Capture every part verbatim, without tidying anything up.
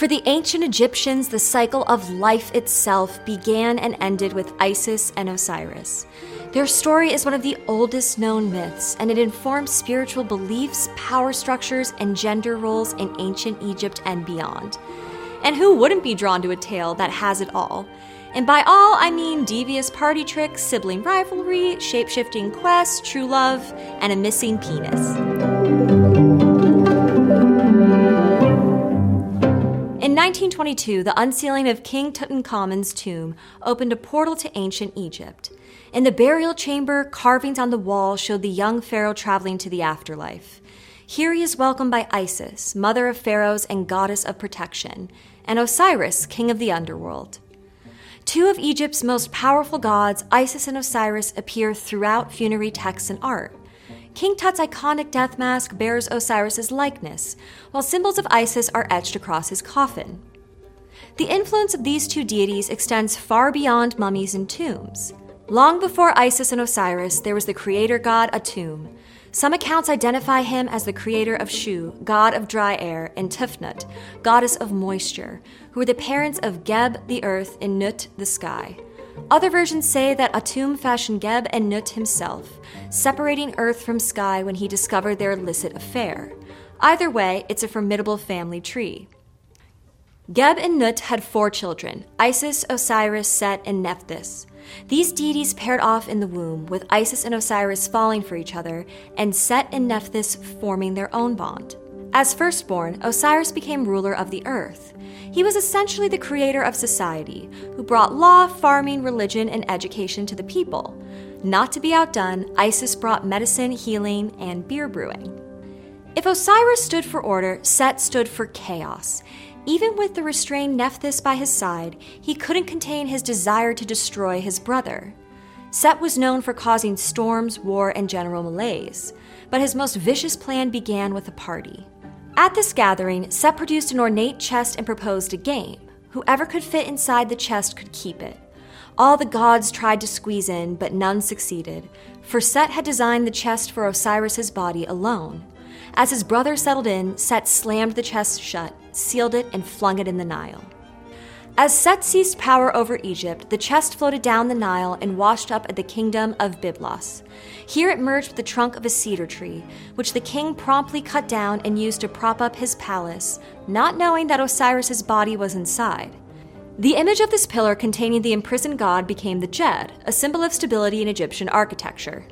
For the ancient Egyptians, the cycle of life itself began and ended with Isis and Osiris. Their story is one of the oldest known myths, and it informs spiritual beliefs, power structures, and gender roles in ancient Egypt and beyond. And who wouldn't be drawn to a tale that has it all? And by all, I mean devious party tricks, sibling rivalry, shape-shifting quests, true love, and a missing penis. In nineteen twenty-two, the unsealing of King Tutankhamun's tomb opened a portal to ancient Egypt. In the burial chamber, carvings on the wall showed the young pharaoh traveling to the afterlife. Here he is welcomed by Isis, mother of pharaohs and goddess of protection, and Osiris, king of the underworld. Two of Egypt's most powerful gods, Isis and Osiris, appear throughout funerary texts and art. King Tut's iconic death mask bears Osiris's likeness, while symbols of Isis are etched across his coffin. The influence of these two deities extends far beyond mummies and tombs. Long before Isis and Osiris, there was the creator god Atum. Some accounts identify him as the creator of Shu, god of dry air, and Tefnut, goddess of moisture, who were the parents of Geb, the earth, and Nut, the sky. Other versions say that Atum fashioned Geb and Nut himself, separating earth from sky when he discovered their illicit affair. Either way, it's a formidable family tree. Geb and Nut had four children, Isis, Osiris, Set, and Nephthys. These deities paired off in the womb, with Isis and Osiris falling for each other, and Set and Nephthys forming their own bond. As firstborn, Osiris became ruler of the earth. He was essentially the creator of society, who brought law, farming, religion, and education to the people. Not to be outdone, Isis brought medicine, healing, and beer brewing. If Osiris stood for order, Set stood for chaos. Even with the restrained Nephthys by his side, he couldn't contain his desire to destroy his brother. Set was known for causing storms, war, and general malaise, but his most vicious plan began with a party. At this gathering, Set produced an ornate chest and proposed a game. Whoever could fit inside the chest could keep it. All the gods tried to squeeze in, but none succeeded, for Set had designed the chest for Osiris's body alone. As his brother settled in, Set slammed the chest shut, sealed it, and flung it in the Nile. As Set seized power over Egypt, the chest floated down the Nile and washed up at the kingdom of Byblos. Here it merged with the trunk of a cedar tree, which the king promptly cut down and used to prop up his palace, not knowing that Osiris's body was inside. The image of this pillar containing the imprisoned god became the Djed, a symbol of stability in Egyptian architecture.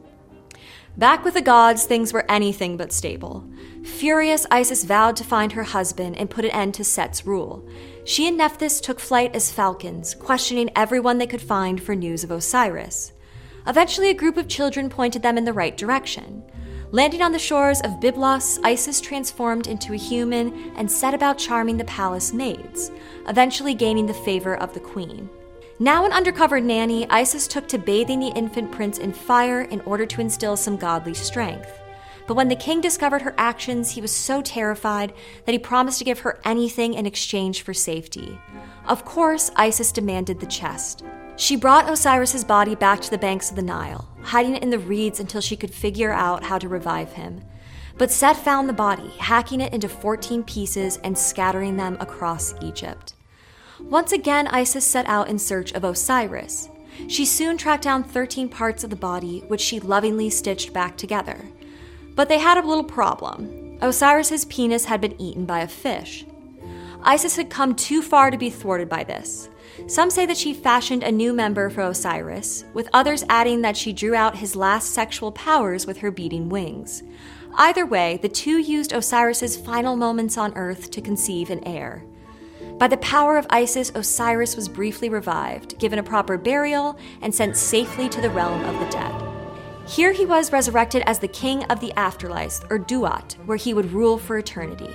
Back with the gods, things were anything but stable. Furious, Isis vowed to find her husband and put an end to Set's rule. She and Nephthys took flight as falcons, questioning everyone they could find for news of Osiris. Eventually, a group of children pointed them in the right direction. Landing on the shores of Byblos, Isis transformed into a human and set about charming the palace maids, eventually gaining the favor of the queen. Now an undercover nanny, Isis took to bathing the infant prince in fire in order to instill some godly strength. But when the king discovered her actions, he was so terrified that he promised to give her anything in exchange for safety. Of course, Isis demanded the chest. She brought Osiris's body back to the banks of the Nile, hiding it in the reeds until she could figure out how to revive him. But Set found the body, hacking it into fourteen pieces and scattering them across Egypt. Once again, Isis set out in search of Osiris. She soon tracked down thirteen parts of the body, which she lovingly stitched back together. But they had a little problem. Osiris's penis had been eaten by a fish. Isis had come too far to be thwarted by this. Some say that she fashioned a new member for Osiris, with others adding that she drew out his last sexual powers with her beating wings. Either way, the two used Osiris's final moments on Earth to conceive an heir. By the power of Isis, Osiris was briefly revived, given a proper burial, and sent safely to the realm of the dead. Here he was resurrected as the king of the afterlife, or Duat, where he would rule for eternity.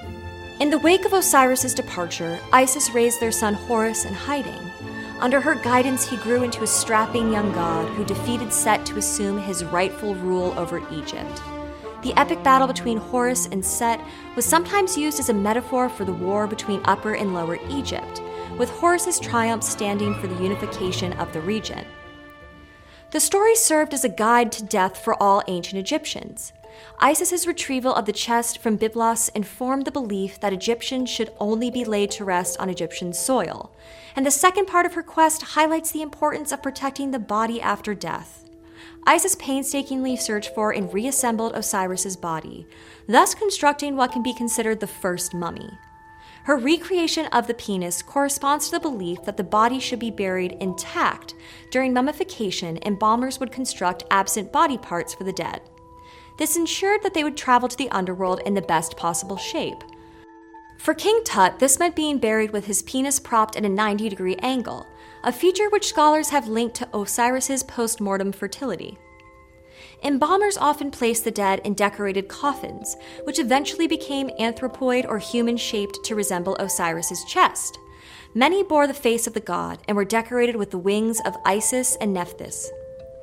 In the wake of Osiris's departure, Isis raised their son Horus in hiding. Under her guidance, he grew into a strapping young god who defeated Set to assume his rightful rule over Egypt. The epic battle between Horus and Set was sometimes used as a metaphor for the war between Upper and Lower Egypt, with Horus's triumph standing for the unification of the region. The story served as a guide to death for all ancient Egyptians. Isis's retrieval of the chest from Byblos informed the belief that Egyptians should only be laid to rest on Egyptian soil, and the second part of her quest highlights the importance of protecting the body after death. Isis painstakingly searched for and reassembled Osiris's body, thus constructing what can be considered the first mummy. Her recreation of the penis corresponds to the belief that the body should be buried intact. During mummification, embalmers would construct absent body parts for the dead. This ensured that they would travel to the underworld in the best possible shape. For King Tut, this meant being buried with his penis propped at a ninety degree angle, a feature which scholars have linked to Osiris's post-mortem fertility. Embalmers often placed the dead in decorated coffins, which eventually became anthropoid or human-shaped to resemble Osiris's chest. Many bore the face of the god and were decorated with the wings of Isis and Nephthys.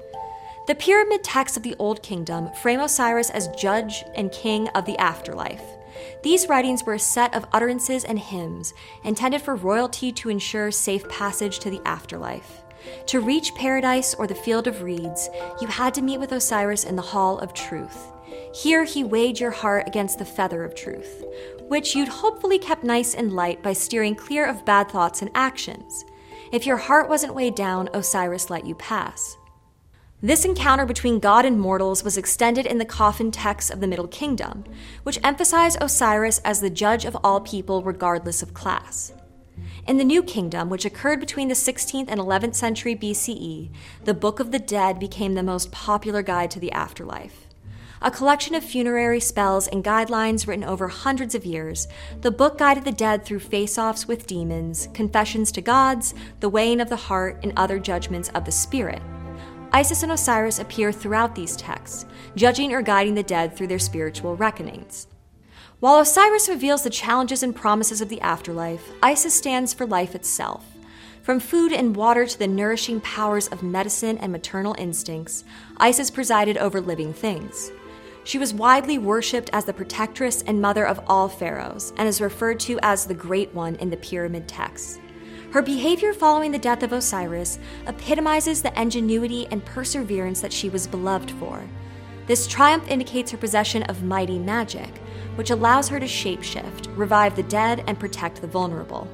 The pyramid texts of the Old Kingdom frame Osiris as judge and king of the afterlife. These writings were a set of utterances and hymns intended for royalty to ensure safe passage to the afterlife. To reach paradise or the field of reeds, you had to meet with Osiris in the Hall of Truth. Here he weighed your heart against the feather of truth, which you'd hopefully kept nice and light by steering clear of bad thoughts and actions. If your heart wasn't weighed down, Osiris let you pass. This encounter between God and mortals was extended in the coffin texts of the Middle Kingdom, which emphasized Osiris as the judge of all people regardless of class. In the New Kingdom, which occurred between the sixteenth and eleventh century B C E, the Book of the Dead became the most popular guide to the afterlife. A collection of funerary spells and guidelines written over hundreds of years, the book guided the dead through face-offs with demons, confessions to gods, the weighing of the heart, and other judgments of the spirit. Isis and Osiris appear throughout these texts, judging or guiding the dead through their spiritual reckonings. While Osiris reveals the challenges and promises of the afterlife, Isis stands for life itself. From food and water to the nourishing powers of medicine and maternal instincts, Isis presided over living things. She was widely worshipped as the protectress and mother of all pharaohs, and is referred to as the Great One in the pyramid texts. Her behavior following the death of Osiris epitomizes the ingenuity and perseverance that she was beloved for. This triumph indicates her possession of mighty magic, which allows her to shapeshift, revive the dead, and protect the vulnerable.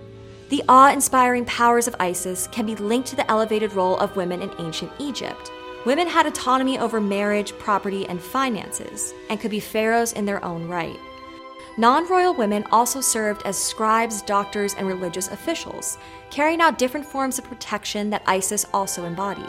The awe-inspiring powers of Isis can be linked to the elevated role of women in ancient Egypt. Women had autonomy over marriage, property, and finances, and could be pharaohs in their own right. Non-royal women also served as scribes, doctors, and religious officials, carrying out different forms of protection that Isis also embodied.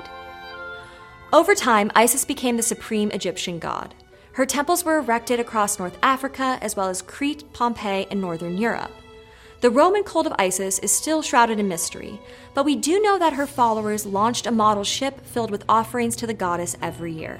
Over time, Isis became the supreme Egyptian god. Her temples were erected across North Africa, as well as Crete, Pompeii, and Northern Europe. The Roman cult of Isis is still shrouded in mystery, but we do know that her followers launched a model ship filled with offerings to the goddess every year.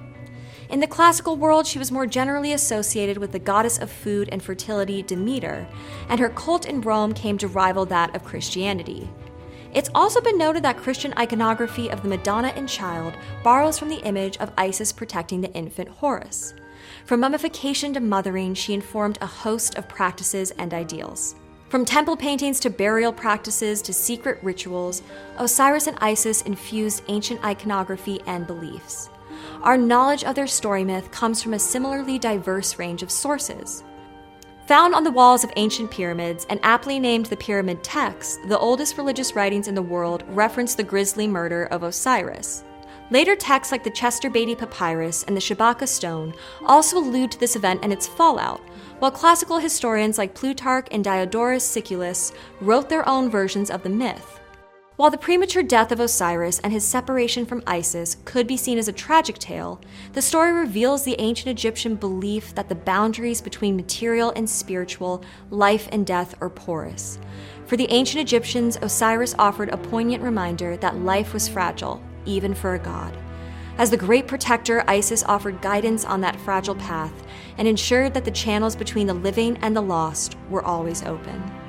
In the classical world, she was more generally associated with the goddess of food and fertility, Demeter, and her cult in Rome came to rival that of Christianity. It's also been noted that Christian iconography of the Madonna and Child borrows from the image of Isis protecting the infant Horus. From mummification to mothering, she informed a host of practices and ideals. From temple paintings to burial practices to secret rituals, Osiris and Isis infused ancient iconography and beliefs. Our knowledge of their story myth comes from a similarly diverse range of sources. Found on the walls of ancient pyramids and aptly named the Pyramid Texts, the oldest religious writings in the world reference the grisly murder of Osiris. Later texts like the Chester Beatty Papyrus and the Shabaka Stone also allude to this event and its fallout, while classical historians like Plutarch and Diodorus Siculus wrote their own versions of the myth. While the premature death of Osiris and his separation from Isis could be seen as a tragic tale, the story reveals the ancient Egyptian belief that the boundaries between material and spiritual, life and death are porous. For the ancient Egyptians, Osiris offered a poignant reminder that life was fragile, even for a god. As the great protector, Isis offered guidance on that fragile path and ensured that the channels between the living and the lost were always open.